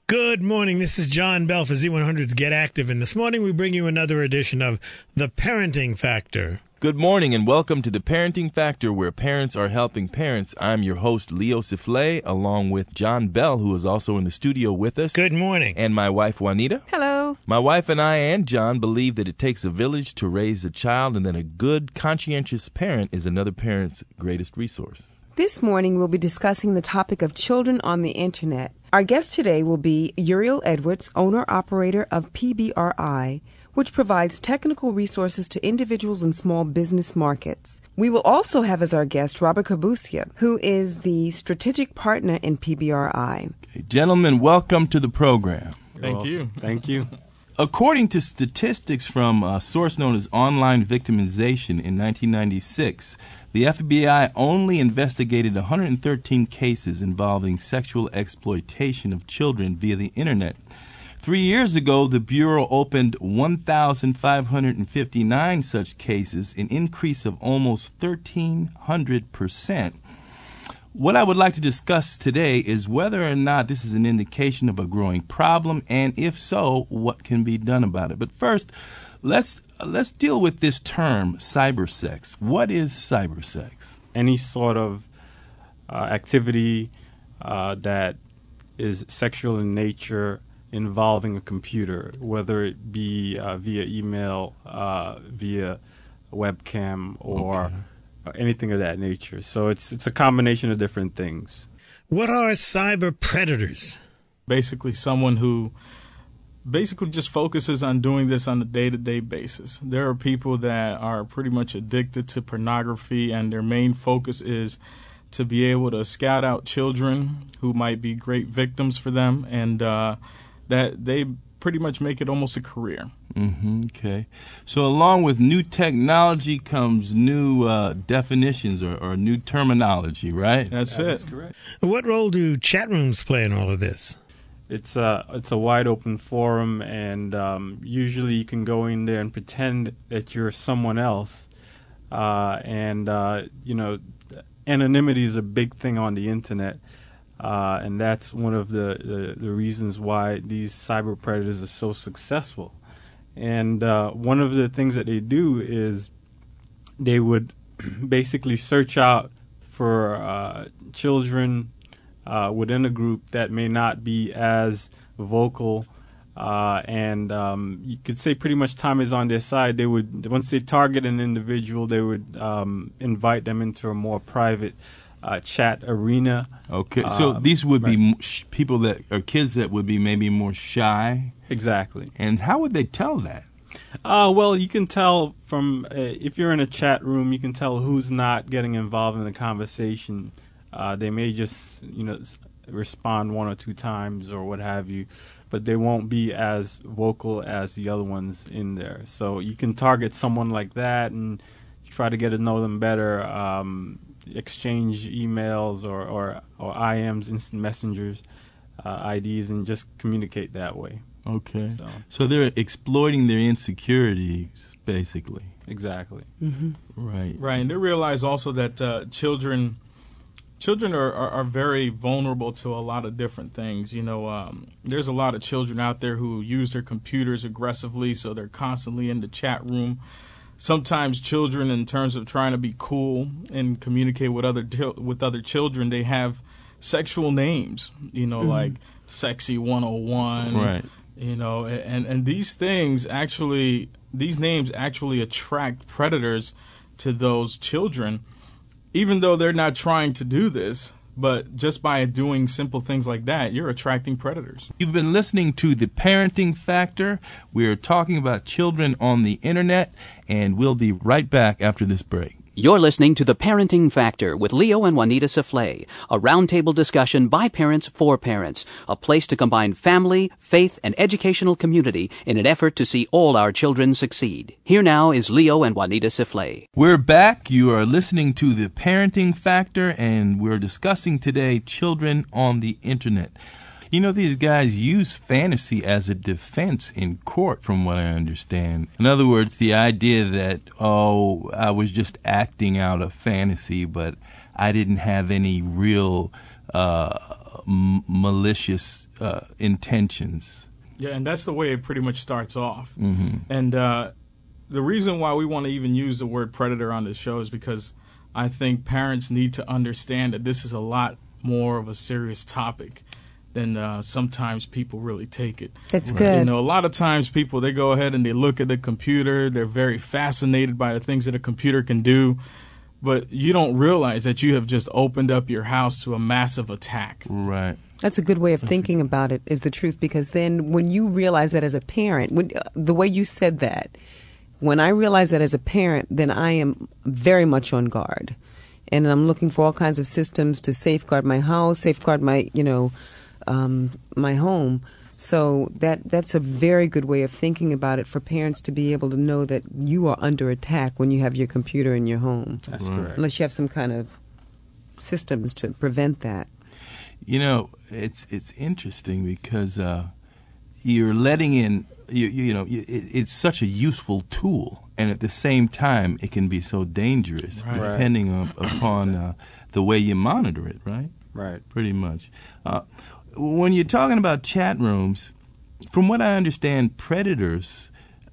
Good morning. This is John Bell for Z100's Get Active, and this morning we bring you another edition of The Parenting Factor. Good morning and welcome to The Parenting Factor, where parents are helping parents. I'm your host, Leo Soufflé, along with John Bell, who is also in the studio with us. Good morning. And my wife, Juanita. Hello. My wife and I and John believe that it takes a village to raise a child, and that a good, conscientious parent is another parent's greatest resource. This morning we'll be discussing the topic of children on the Internet. Our guest today will be Uriel Edwards, owner-operator of PBRI, which provides technical resources to individuals and small business markets. We will also have as our guest Robert Kabusia, who is the strategic partner in PBRI. Okay, gentlemen, welcome to the program. Thank you. According to statistics from a source known as Online Victimization in 1996, the FBI only investigated 113 cases involving sexual exploitation of children via the Internet. 3 years ago, the Bureau opened 1,559 such cases, an increase of almost 1,300%. What I would like to discuss today is whether or not this is an indication of a growing problem, and if so, what can be done about it. But first, let's deal with this term, cybersex. What is cybersex? Any sort of activity that is sexual in nature involving a computer, whether it be via email, via webcam, or anything of that nature. So it's a combination of different things. What are cyber predators? Basically, someone who basically just focuses on doing this on a day-to-day basis. There are people that are pretty much addicted to pornography, and their main focus is to be able to scout out children who might be great victims for them, and that they pretty much make it almost a career. Okay. So along with new technology comes new definitions or new terminology, right? That's That's it. correct. What role do chat rooms play in all of this? It's a wide open forum, and usually you can go in there and pretend that you're someone else. Anonymity is a big thing on the Internet. And that's one of the reasons why these cyber predators are so successful. And one of the things that they do is they would basically search out for children within a group that may not be as vocal. And you could say pretty much time is on their side. They would, once they target an individual, they would invite them into a more private chat arena. Okay, so these would be people that are kids that would be maybe more shy. Exactly. And how would they tell that? Well, you can tell from if you're in a chat room, you can tell who's not getting involved in the conversation. They may just, respond one or two times or what have you, but they won't be as vocal as the other ones in there. So you can target someone like that and try to get to know them better. Exchange emails or IMs, instant messengers, IDs, and just communicate that way. Okay. So they're exploiting their insecurities, basically. Exactly. Mm-hmm. Right. Right, and they realize also that children are very vulnerable to a lot of different things. There's a lot of children out there who use their computers aggressively, so they're constantly in the chat room. Sometimes children, in terms of trying to be cool and communicate with other children, they have sexual names, like Sexy 101. Right. And these names actually attract predators to those children, even though they're not trying to do this. But just by doing simple things like that, you're attracting predators. You've been listening to The Parenting Factor. We're talking about children on the Internet, and we'll be right back after this break. You're listening to The Parenting Factor with Leo and Juanita Soufflé, a roundtable discussion by parents for parents, a place to combine family, faith, and educational community in an effort to see all our children succeed. Here now is Leo and Juanita Soufflé. We're back. You are listening to The Parenting Factor, and we're discussing today children on the Internet. These guys use fantasy as a defense in court, from what I understand. In other words, the idea that, I was just acting out a fantasy, but I didn't have any real malicious intentions. Yeah, and that's the way it pretty much starts off. Mm-hmm. And the reason why we want to even use the word predator on this show is because I think parents need to understand that this is a lot more of a serious topic than sometimes people really take it. That's good. You know, a lot of times people, they go ahead and they look at the computer. They're very fascinated by the things that a computer can do. But you don't realize that you have just opened up your house to a massive attack. Right. That's a good way of thinking about it, is the truth, because then when you realize that as a parent, the way you said that, when I realize that as a parent, then I am very much on guard. And I'm looking for all kinds of systems to safeguard my house, safeguard my, my home. So that's a very good way of thinking about it for parents to be able to know that you are under attack when you have your computer in your home. That's correct. Unless you have some kind of systems to prevent that. You know, it's interesting because you're letting in, it's such a useful tool, and at the same time, it can be so dangerous, Right. depending upon the way you monitor it, right? Right. Pretty much. When you're talking about chat rooms, from what I understand, predators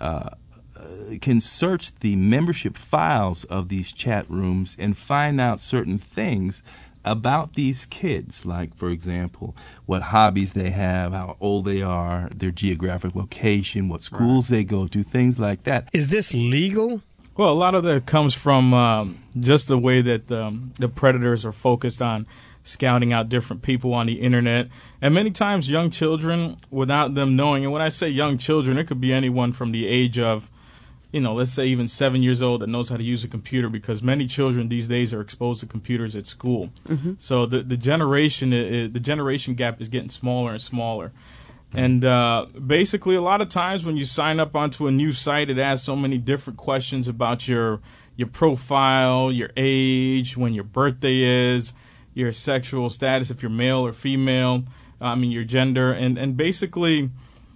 can search the membership files of these chat rooms and find out certain things about these kids, like, for example, what hobbies they have, how old they are, their geographic location, what schools they go to, things like that. Is this legal? Well, a lot of that comes from just the way that the predators are focused on scouting out different people on the internet. And many times young children, without them knowing, and when I say young children, it could be anyone from the age of, let's say even 7 years old that knows how to use a computer, because many children these days are exposed to computers at school. Mm-hmm. So the generation gap is getting smaller and smaller. And basically, a lot of times when you sign up onto a new site, it asks so many different questions about your profile, your age, when your birthday is, your sexual status, if you're male or female, your gender. And basically,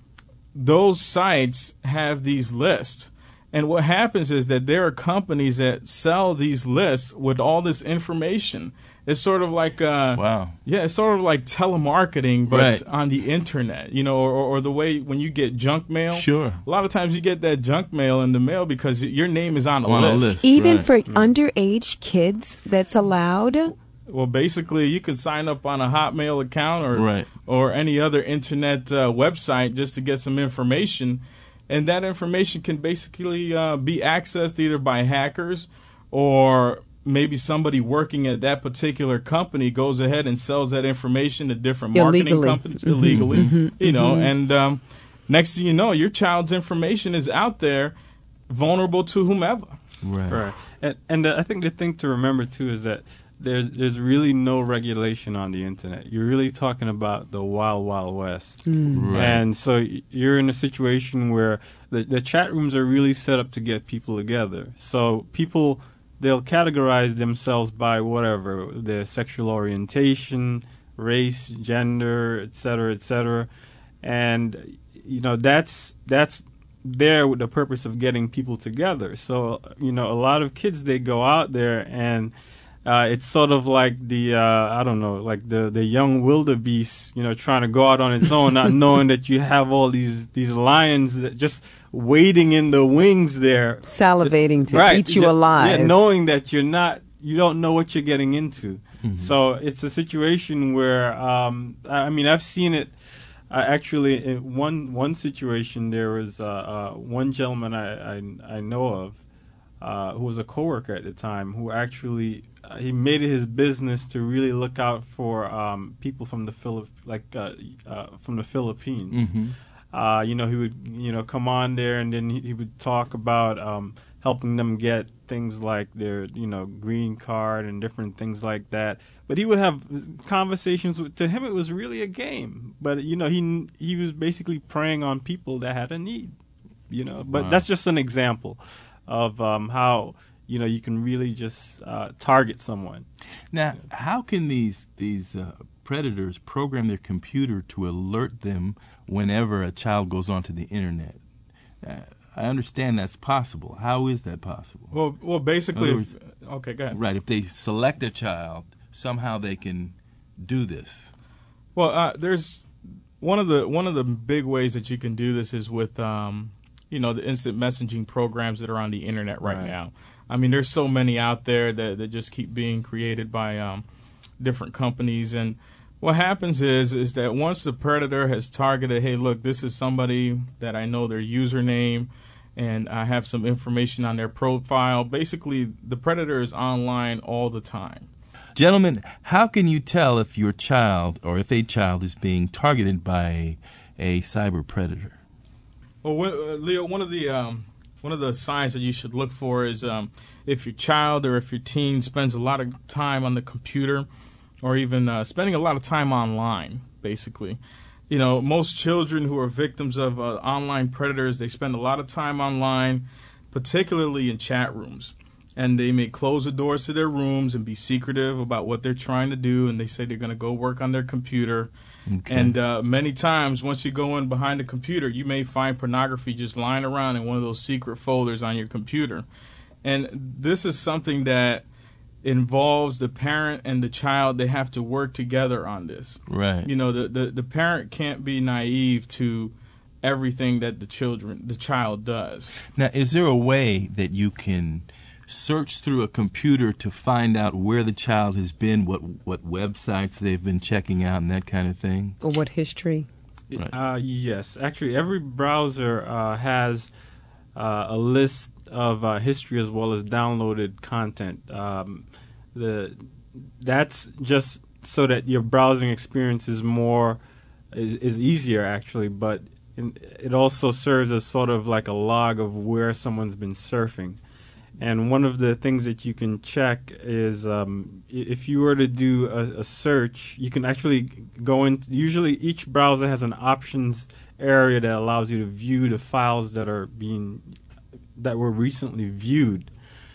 those sites have these lists. And what happens is that there are companies that sell these lists with all this information. It's sort of like Wow. Yeah, it's sort of like telemarketing, but Right. on the internet, or the way when you get junk mail. Sure. A lot of times you get that junk mail in the mail because your name is on a On a list. list. Even Right. for underage kids, that's allowed? Well, basically, you could sign up on a Hotmail account Right. or any other internet website just to get some information, and that information can basically be accessed either by hackers or maybe somebody working at that particular company goes ahead and sells that information to different marketing Illegally. companies illegally, and next thing you know, your child's information is out there, vulnerable to whomever. Right. Right. And I think the thing to remember, too, is that there's really no regulation on the internet. You're really talking about the wild, wild west. Right. And so you're in a situation where the chat rooms are really set up to get people together. So people, they'll categorize themselves by whatever, their sexual orientation, race, gender, et cetera, and that's there with the purpose of getting people together. So a lot of kids, they go out there and it's sort of like the the young wildebeest, trying to go out on its own, not knowing that you have all these lions that just waiting in the wings there, Salivating to right, eat you alive. Yeah, knowing that you don't know what you're getting into. Mm-hmm. So it's a situation where I've seen it. Actually, in one situation, there was one gentleman I know of who was a coworker at the time, who actually he made it his business to really look out for people from the Philippines. Mm-hmm. He would come on there, and then he would talk about helping them get things like their green card and different things like that. But he would have conversations to him. It was really a game, but he was basically preying on people that had a need. But Wow. that's just an example of how you can really just target someone. Now, how can these predators program their computer to alert them whenever a child goes onto the internet? I understand that's possible. How is that possible? Well, basically, In other okay, go ahead. Right. If they select a child, somehow they can do this. Well, there's one of the big ways that you can do this is with the instant messaging programs that are on the internet right now. I mean, there's so many out there that just keep being created by different companies, and what happens is that once the predator has targeted, hey, look, this is somebody that I know their username, and I have some information on their profile. Basically, the predator is online all the time. Gentlemen, how can you tell if your child or if a child is being targeted by a cyber predator? Well, Leo, one of the signs that you should look for is if your child or if your teen spends a lot of time on the computer, or even spending a lot of time online, basically. Most children who are victims of online predators, they spend a lot of time online, particularly in chat rooms. And they may close the doors to their rooms and be secretive about what they're trying to do, and they say they're going to go work on their computer. Okay. And many times, once you go in behind the computer, you may find pornography just lying around in one of those secret folders on your computer. And this is something that involves the parent and the child. They have to work together on this. Right. The parent can't be naive to everything that the child does. Now, is there a way that you can search through a computer to find out where the child has been, what websites they've been checking out, and that kind of thing? Or what history? Right. Yes. Actually, every browser has a list of history as well as downloaded content. That's just so that your browsing experience is easier, actually, but it also serves as sort of like a log of where someone's been surfing. And one of the things that you can check is if you were to do a search, you can actually go in. Usually each browser has an options area that allows you to view the files that were recently viewed.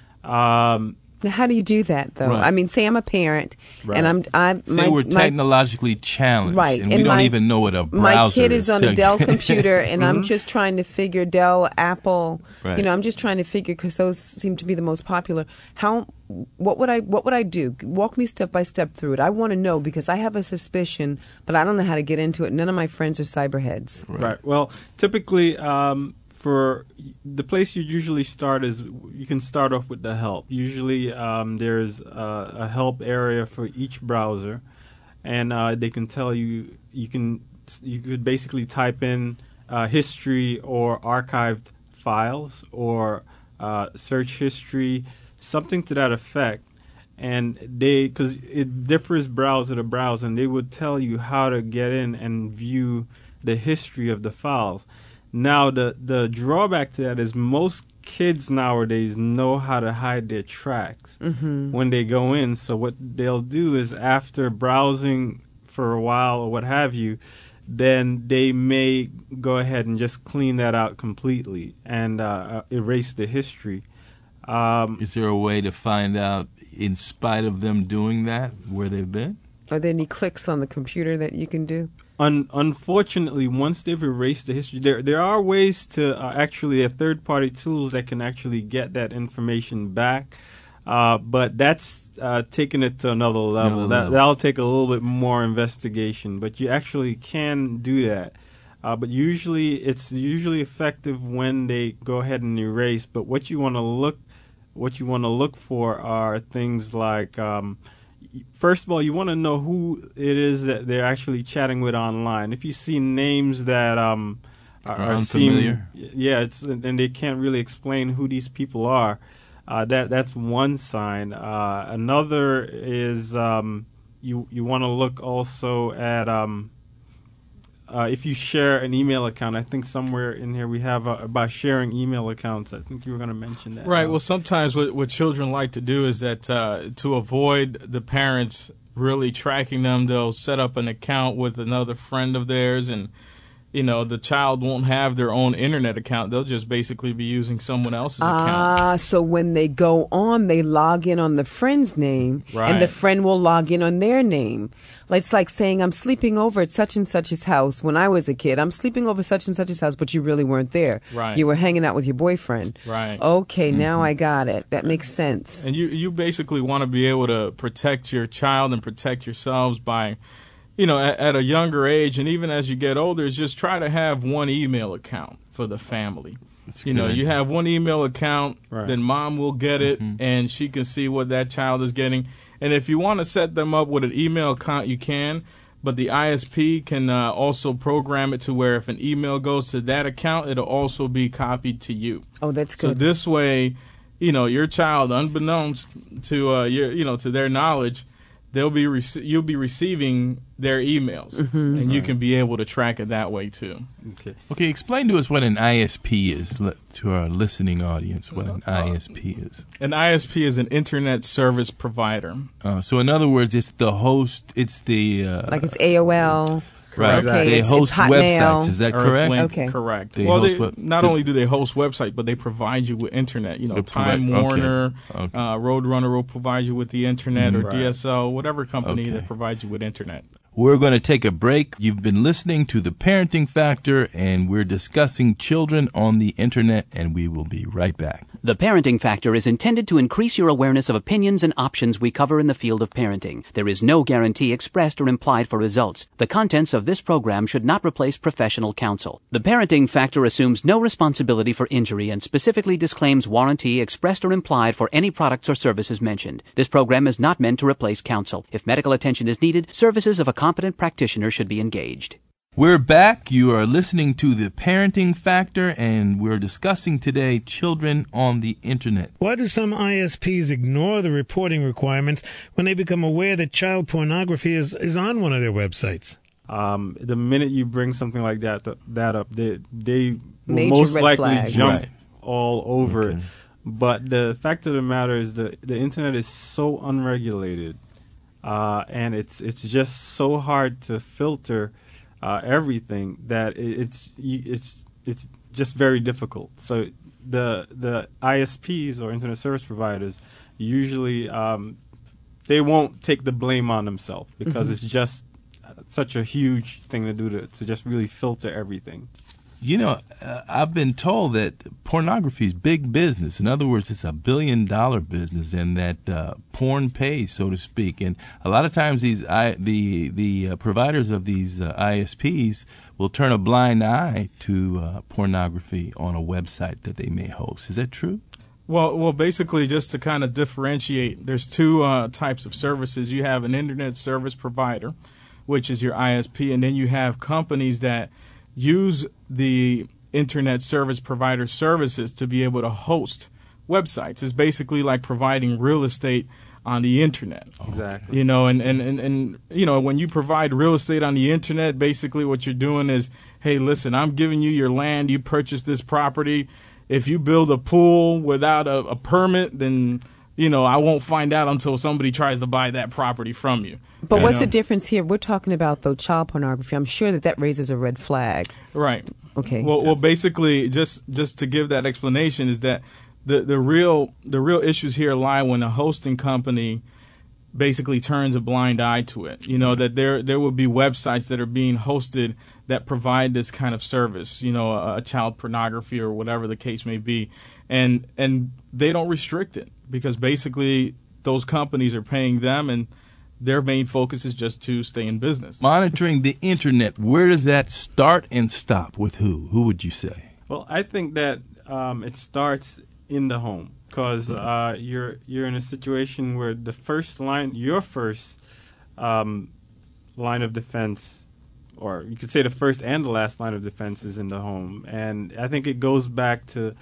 Now, how do you do that, though? Right. I mean, say I'm a parent, right. and we're technologically challenged, right, and we don't even know what a browser my kid is on a Dell computer, and mm-hmm. I'm just trying to figure Dell, Apple. Right. I'm just trying to figure because those seem to be the most popular. What would I do? Walk me step by step through it. I want to know because I have a suspicion, but I don't know how to get into it. None of my friends are cyberheads. Right. Well, typically. For the place you usually start is you can start off with the help. Usually there's a help area for each browser, and they can tell you could basically type in history or archived files or search history, something to that effect. And because it differs browser to browser, and they would tell you how to get in and view the history of the files. Now, the drawback to that is most kids nowadays know how to hide their tracks when they go in. So what they'll do is after browsing for a while or what have you, then they may go ahead and just clean that out completely and erase the history. Is there a way to find out, in spite of them doing that, where they've been? Are there any clicks on the computer that you can do? Unfortunately, once they've erased the history, there are ways to actually third-party tools that can actually get that information back, but that's taking it to another level. That'll take a little bit more investigation, but you actually can do that. But it's usually effective when they go ahead and erase. But what you want to look for are things like. First of all, you want to know who it is that they're actually chatting with online. If you see names that are unfamiliar, and they can't really explain who these people are, that's one sign. Another is you want to look also at if you share an email account. I think somewhere in here we have about sharing email accounts. I think you were going to mention that. Right. Well, sometimes what children like to do is that to avoid the parents really tracking them, they'll set up an account with another friend of theirs, and the child won't have their own internet account. They'll just basically be using someone else's account. So when they go on, they log in on the friend's name, right. And the friend will log in on their name. It's like saying, I'm sleeping over at such and such's house. When I was a kid, I'm sleeping over such and such's house, but you really weren't there. Right. You were hanging out with your boyfriend. Right. Okay, now I got it. That makes sense. And you basically want to be able to protect your child and protect yourselves by at a younger age, and even as you get older, is just try to have one email account for the family. You have one email account, right. Then mom will get it, and she can see what that child is getting. And if you want to set them up with an email account, you can, but the ISP can also program it to where if an email goes to that account, it'll also be copied to you. Oh, that's good. So this way, your child, unbeknownst to to their knowledge, you'll be receiving their emails, and you can be able to track it that way too. Okay, explain to us what an ISP is to our listening audience. What an ISP is. An ISP is an internet service provider. So in other words, it's the host. It's the like it's AOL. Right. Okay, They host it's Hotmail. websites. Is that correct? Earthlink, Okay. Correct. They Well, host not only do they host website, but they provide you with internet. Time Warner, Okay. Roadrunner will provide you with the internet, or Right. DSL, whatever company Okay. that provides you with internet. We're going to take a break. You've been listening to The Parenting Factor, and we're discussing children on the internet, and we will be right back. The Parenting Factor is intended to increase your awareness of opinions and options we cover in the field of parenting. There is no guarantee expressed or implied for results. The contents of this program should not replace professional counsel. The Parenting Factor assumes no responsibility for injury and specifically disclaims warranty expressed or implied for any products or services mentioned. This program is not meant to replace counsel. If medical attention is needed, services of a competent practitioner should be engaged. We're back. You are listening to The Parenting Factor, and we're discussing today children on the internet. Why do some ISPs ignore the reporting requirements when they become aware that child pornography is on one of their websites? The minute you bring something like that up, they will Major most red likely flags. jump Right. all over Okay. it. But the fact of the matter is the internet is so unregulated, and it's just so hard to filter everything that it's just very difficult. So the ISPs or internet service providers usually they won't take the blame on themselves because it's just such a huge thing to do to just really filter everything. I've been told that pornography is big business. In other words, it's $1 billion business, and that porn pays, so to speak. And a lot of times, the providers of these ISPs will turn a blind eye to pornography on a website that they may host. Is that true? Well, basically, just to kind of differentiate, there's two types of services. You have an internet service provider, which is your ISP, and then you have companies that use the internet service provider services to be able to host websites. It's basically like providing real estate on the internet. Exactly. And when you provide real estate on the internet, basically what you're doing is, hey, listen, I'm giving you your land, you purchase this property. If you build a pool without a permit, then I won't find out until somebody tries to buy that property from you. But what's the difference here? We're talking about, though, child pornography. I'm sure that raises a red flag. Right. Okay. Well, basically, just to give that explanation is that the real issues here lie when a hosting company basically turns a blind eye to it. That there will be websites that are being hosted that provide this kind of service. A child pornography or whatever the case may be, and they don't restrict it because basically those companies are paying them and their main focus is just to stay in business. Monitoring the internet, where does that start and stop with who? Who would you say? Well, I think that it starts in the home because you're in a situation where your first line of defense, or you could say the first and the last line of defense, is in the home. And I think it goes back to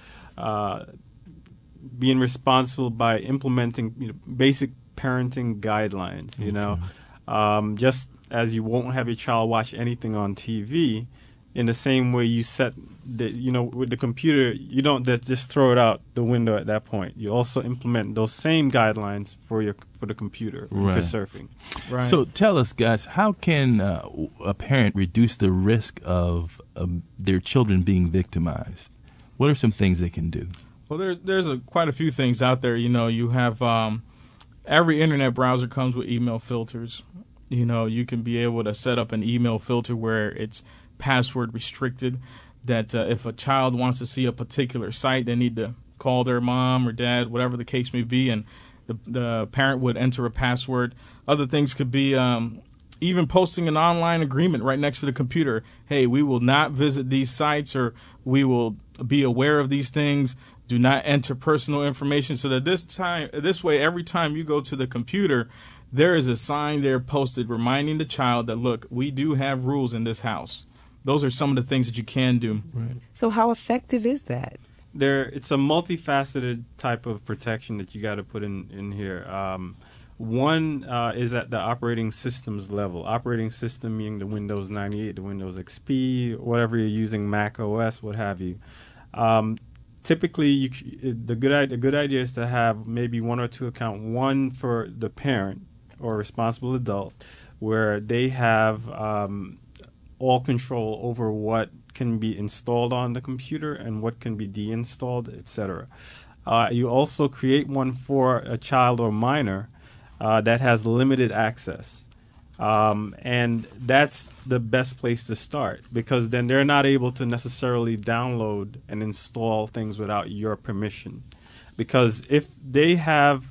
being responsible by implementing basic parenting guidelines. Just as you won't have your child watch anything on TV, in the same way you set with the computer, you don't just throw it out the window at that point. You also implement those same guidelines for the computer for surfing. Right. So tell us, guys, how can a parent reduce the risk of their children being victimized? What are some things they can do? Well, there's quite a few things out there. You have every internet browser comes with email filters. You can be able to set up an email filter where it's password restricted, that if a child wants to see a particular site, they need to call their mom or dad, whatever the case may be, and the parent would enter a password. Other things could be even posting an online agreement right next to the computer. Hey, we will not visit these sites, or we will be aware of these things. Do not enter personal information. So that this way, every time you go to the computer, there is a sign there posted reminding the child that, look, we do have rules in this house. Those are some of the things that you can do. Right. So how effective is that? It's a multifaceted type of protection that you got to put in here. One is at the operating systems level. Operating system meaning the Windows 98, the Windows XP, whatever you're using, Mac OS, what have you. Typically, the good idea is to have maybe one or two accounts. One for the parent or responsible adult, where they have all control over what can be installed on the computer and what can be deinstalled, etc. You also create one for a child or minor that has limited access. And that's the best place to start, because then they're not able to necessarily download and install things without your permission. Because if they have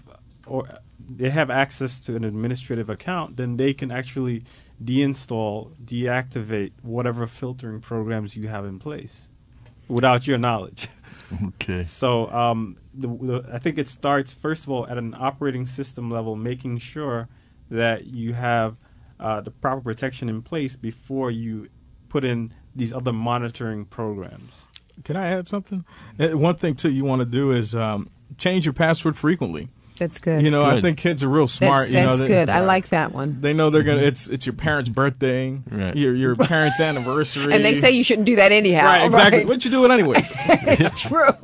access to an administrative account, then they can actually deinstall, deactivate whatever filtering programs you have in place without your knowledge. Okay. So I think it starts, first of all, at an operating system level, making sure that you have the proper protection in place before you put in these other monitoring programs. Can I add something? One thing, too, you want to do is change your password frequently. That's good. You know, Good. I think kids are real smart. That's you know, good. I like that one. They know they're gonna. It's your parents' birthday, Right. your parents' anniversary, And they say you shouldn't do that anyhow. right, exactly. Right? But you do it anyways. It's true.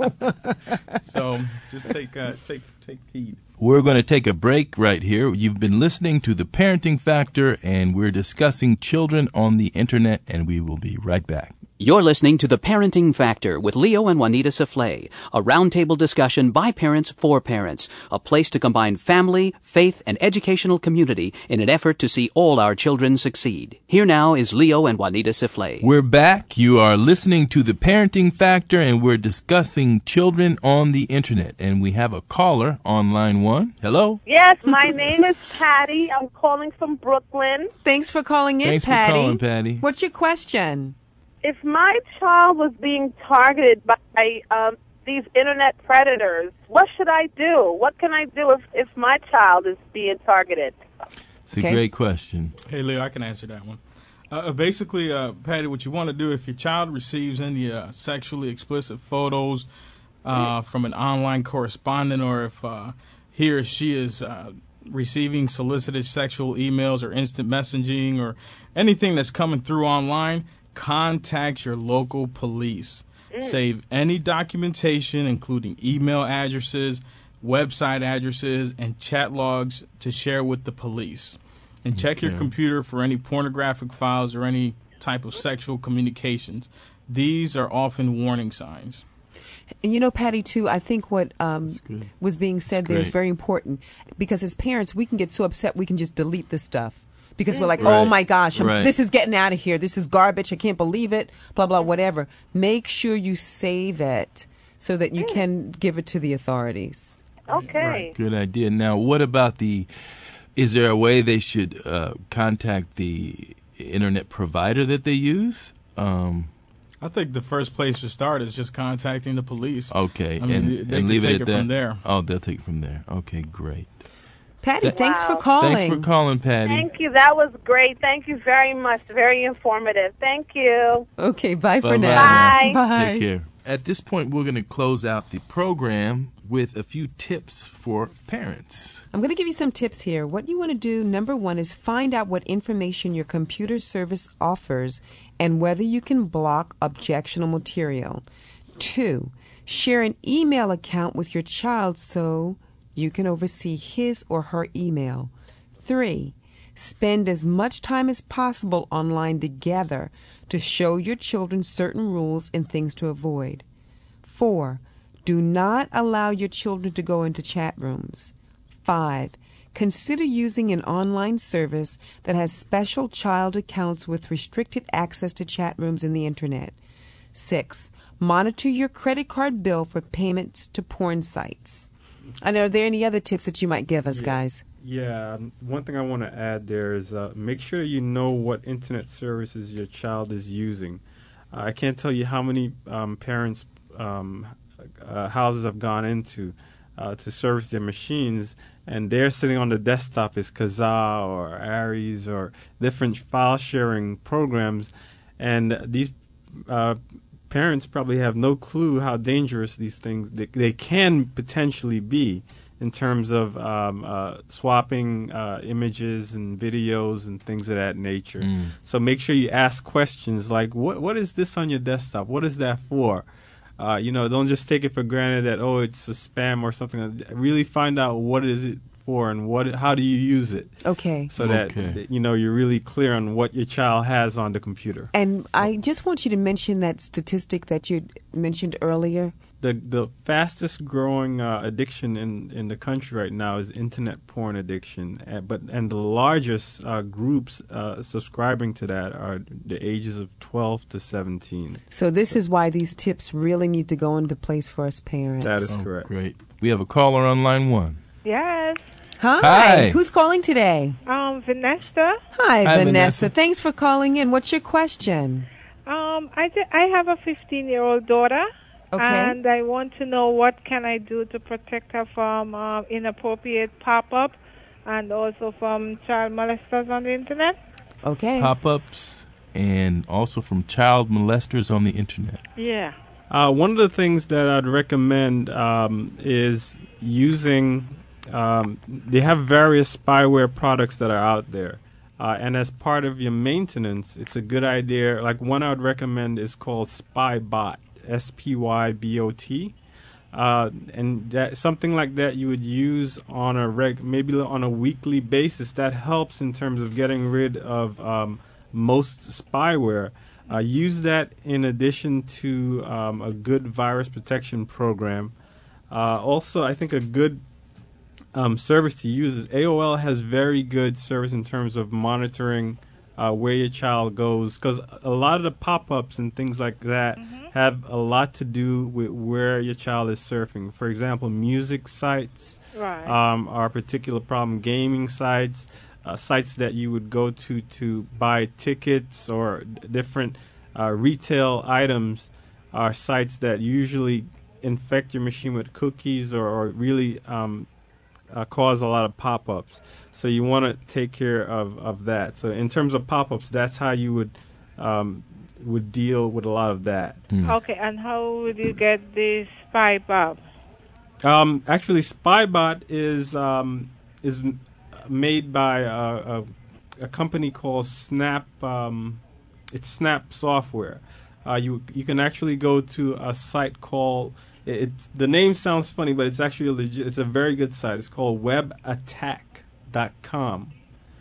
So just take heed. We're going to take a break right here. You've been listening to The Parenting Factor, and we're discussing children on the Internet, and we will be right back. You're listening to The Parenting Factor with Leo and Juanita Soufflé, a roundtable discussion by parents for parents, a place to combine family, faith, and educational community in an effort to see all our children succeed. Here now is Leo and Juanita Soufflé. We're back. You are listening to The Parenting Factor, and we're discussing children on the Internet. And we have a caller on line 1. Hello? Yes, my name is Patty. I'm calling from Brooklyn. Thanks for calling in, Thanks for Patty. calling, Patty. What's your question? If my child was being targeted by these internet predators, what should I do? What can I do if my child is being targeted? It's a Okay. great question. Hey, Leo, I can answer that one. Basically, Patty, what you want to do if your child receives any sexually explicit photos from an online correspondent, or if he or she is receiving solicited sexual emails or instant messaging or anything that's coming through online, contact your local police. Save any documentation, including email addresses, website addresses, and chat logs to share with the police. And check your computer for any pornographic files or any type of sexual communications. These are often warning signs. And you know, Patty, too, I think what was being said there is great. very important, because as parents, we can get so upset we can just delete this stuff. Because we're like, Right. oh, my gosh, Right. this is getting out of here. This is garbage. I can't believe it, blah, blah, whatever. Make sure you save it so that you can give it to the authorities. Okay. Good idea. Now, what about is there a way they should contact the internet provider that they use? I think the first place to start is just contacting the police. Okay, I mean, they and can leave take it at it that. from there. Oh, they'll take it from there. Okay, great. Patty, thanks for Wow. calling. Thanks for calling, Patty. Thank you. That was great. Thank you very much. Very informative. Thank you. Okay, bye for Bye-bye. now. Bye. Take care. At this point, we're going to close out the program with a few tips for parents. I'm going to give you some tips here. What you want to do, number one, is find out what information your computer service offers and whether you can block objectionable material. 2, share an email account with your child so you can oversee his or her email. 3, spend as much time as possible online together to show your children certain rules and things to avoid. 4, do not allow your children to go into chat rooms. 5, consider using an online service that has special child accounts with restricted access to chat rooms and the internet. 6, monitor your credit card bill for payments to porn sites. And are there any other tips that you might give us, guys? Yeah, one thing I want to add there is make sure you know what internet services your child is using. I can't tell you how many parents' houses I've gone into to service their machines, and they're sitting on the desktop is Kazaa or Aries or different file sharing programs, and these parents probably have no clue how dangerous these things they can potentially be in terms of swapping images and videos and things of that nature. So make sure you ask questions like, what is this on your desktop? What is that for? Don't just take it for granted that, it's a spam or something. Really find out what is it for and how do you use it. Okay. So that, you're really clear on what your child has on the computer. And I just want you to mention that statistic that you mentioned earlier. The fastest growing addiction in the country right now is internet porn addiction, and the largest groups subscribing to that are the ages of 12 to 17. So this is why these tips really need to go into place for us parents. That is correct. Great. We have a caller on line 1. Yes. Hi. Who's calling today? Vanessa. Hi, Vanessa. Thanks for calling in. What's your question? I have a 15-year-old daughter. Okay. And I want to know what can I do to protect her from inappropriate pop-up and also from child molesters on the internet. Okay. Pop-ups and also from child molesters on the internet. Yeah. One of the things that I'd recommend is using, they have various spyware products that are out there. And as part of your maintenance, it's a good idea. Like one I would recommend is called Spybot. SPYBOT, and that something like that you would use on maybe on a weekly basis. That helps in terms of getting rid of most spyware. Use that in addition to a good virus protection program. Also, I think a good service to use is AOL has very good service in terms of monitoring where your child goes, because a lot of the pop-ups and things like that have a lot to do with where your child is surfing. For example, music sites are a particular problem. Gaming sites, sites that you would go to buy tickets or different retail items are sites that usually infect your machine with cookies or really cause a lot of pop-ups. So you want to take care of that. So in terms of pop-ups, that's how you would deal with a lot of that. Okay, and how would you get this Spybot? Actually, Spybot is made by a company called Snap. It's Snap Software. You can actually go to a site called. The name sounds funny, but it's actually legit. It's a very good site. It's called webattack.com.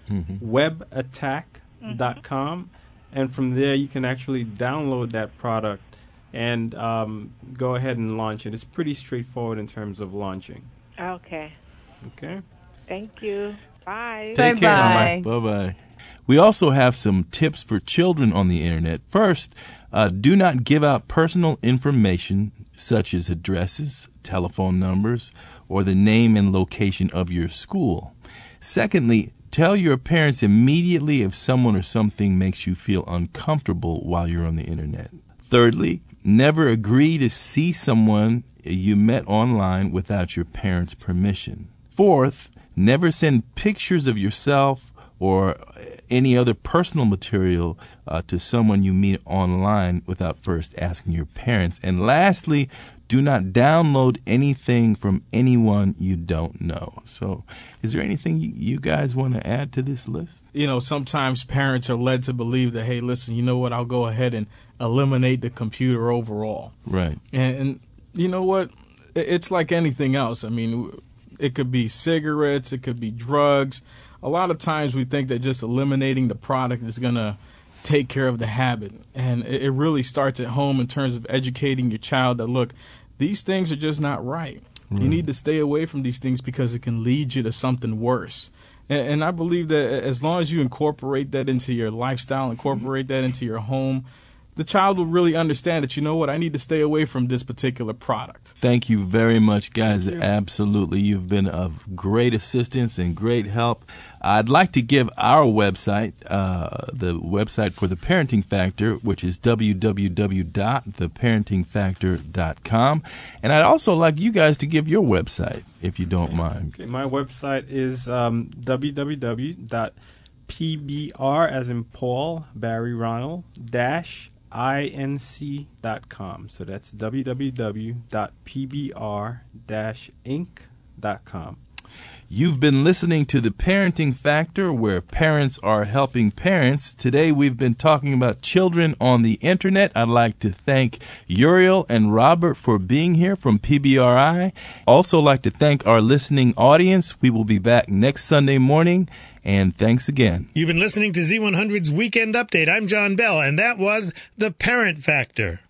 Webattack.com. And from there, you can actually download that product and go ahead and launch it. It's pretty straightforward in terms of launching. Okay. Okay. Thank you. Bye. Take care. Bye-bye. We also have some tips for children on the internet. First, do not give out personal information such as addresses, telephone numbers, or the name and location of your school. Secondly, tell your parents immediately if someone or something makes you feel uncomfortable while you're on the internet. Thirdly, never agree to see someone you met online without your parents' permission. Fourth, never send pictures of yourself or any other personal material to someone you meet online without first asking your parents. And lastly, do not download anything from anyone you don't know. So is there anything you guys want to add to this list? Sometimes parents are led to believe that, hey, listen, you know what, I'll go ahead and eliminate the computer overall. Right. And you know what? It's like anything else. I mean, it could be cigarettes, it could be drugs. A lot of times we think that just eliminating the product is going to take care of the habit. And it really starts at home in terms of educating your child that, look, these things are just not right. You need to stay away from these things because it can lead you to something worse. And I believe that as long as you incorporate that into your lifestyle, incorporate that into your home, the child will really understand that, you know what, I need to stay away from this particular product. Thank you very much, guys. Absolutely. You've been of great assistance and great help. I'd like to give our website, the website for The Parenting Factor, which is www.theparentingfactor.com. And I'd also like you guys to give your website, if you don't mind. Okay, my website is www.pbr, as in Paul, Barry Ronald, -inc.com. So that's www.pbr-inc.com. You've been listening to The Parenting Factor, where parents are helping parents. Today we've been talking about children on the internet. I'd like to thank Uriel and Robert for being here from PBRI. Also like to thank our listening audience. We will be back next Sunday morning, and thanks again. You've been listening to Z100's Weekend Update. I'm John Bell, and that was The Parent Factor.